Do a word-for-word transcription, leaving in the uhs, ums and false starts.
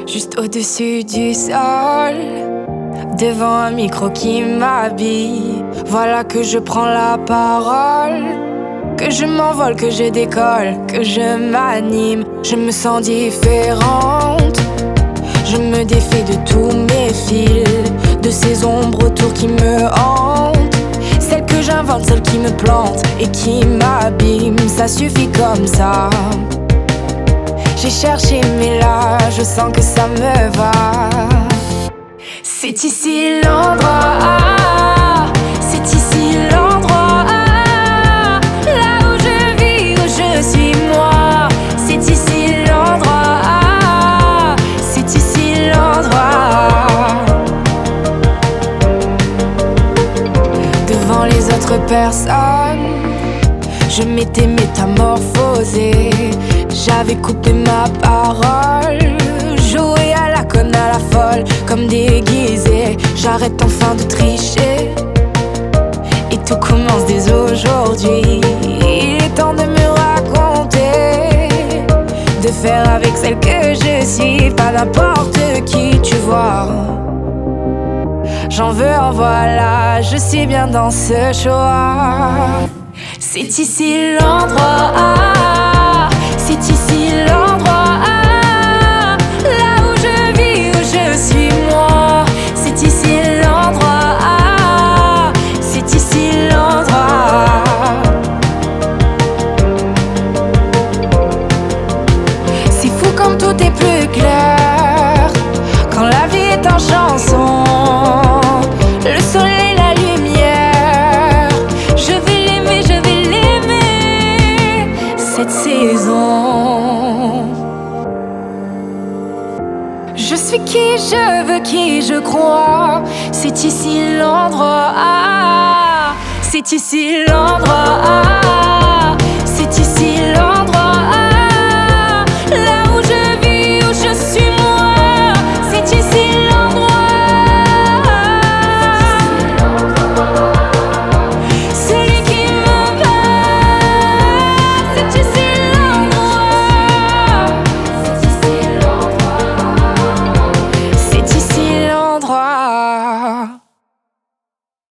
Juste au-dessus du sol, devant un micro qui m'habille. Voilà que je prends la parole, que je m'envole, que je décolle, que je m'anime. Je me sens différente, je me défais de tous mes fils, de ces ombres autour qui me hantent, celles que j'invente, celles qui me plantent et qui m'abîment. Ça suffit comme ça. J'ai cherché mais là je sens que ça me va. C'est ici l'endroit, c'est ici l'endroit, là où je vis, où je suis moi. C'est ici l'endroit, c'est ici l'endroit. Devant les autres personnes, je m'étais métamorphosée. J'avais coupé ma parole, joué à la conne, à la folle, comme déguisé. J'arrête enfin de tricher, et tout commence dès aujourd'hui. Il est temps de me raconter, de faire avec celle que je suis, pas n'importe qui, tu vois. J'en veux, en voilà, je suis bien dans ce choix. C'est ici l'endroit, c'est ici l'endroit, là où je vis, où je suis moi. C'est ici l'endroit, c'est ici l'endroit. C'est fou comme tout est plus clair quand la vie est en chanson. Le soleil, la lumière, je vais l'aimer, je vais l'aimer cette saison. Je suis qui je veux, qui je crois. C'est ici l'endroit, c'est ici l'endroit, c'est ici l'endroit.